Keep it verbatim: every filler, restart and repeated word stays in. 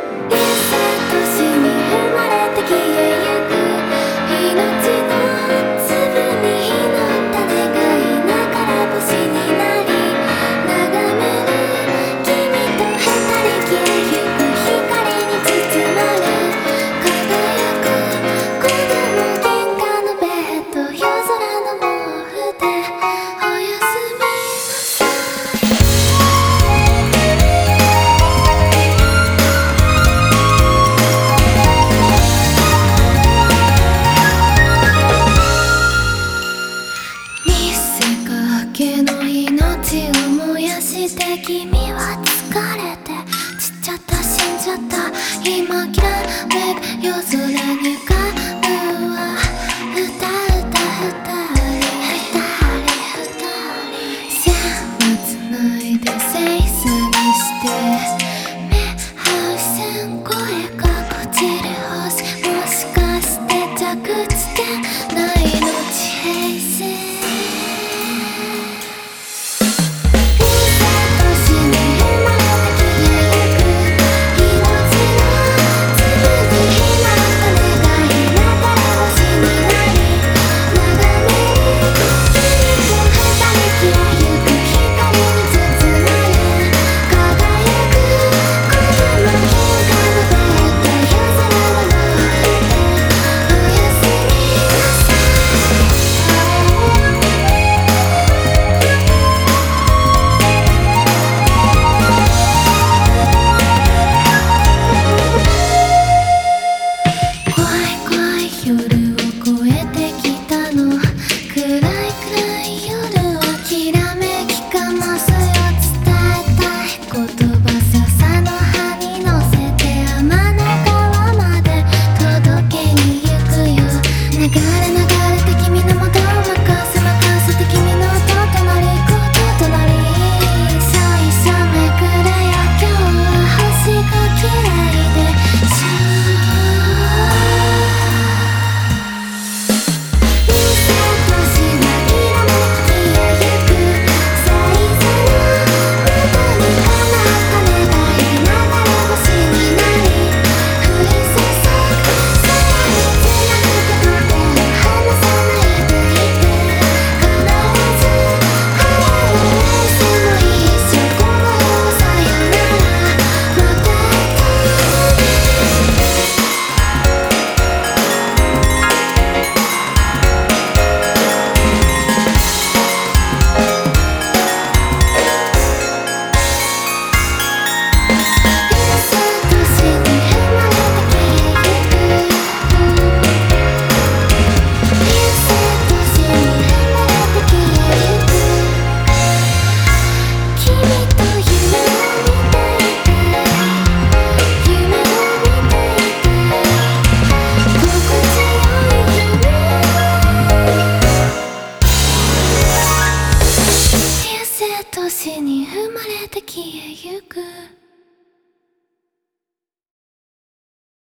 して君は疲れて散っちゃった死んじゃった今きらめく夜空に浮かぶわ二人二人線をつないで清楚にして目合う線声がこじる星もしかして着地点ないの地平線星に生まれて消えゆく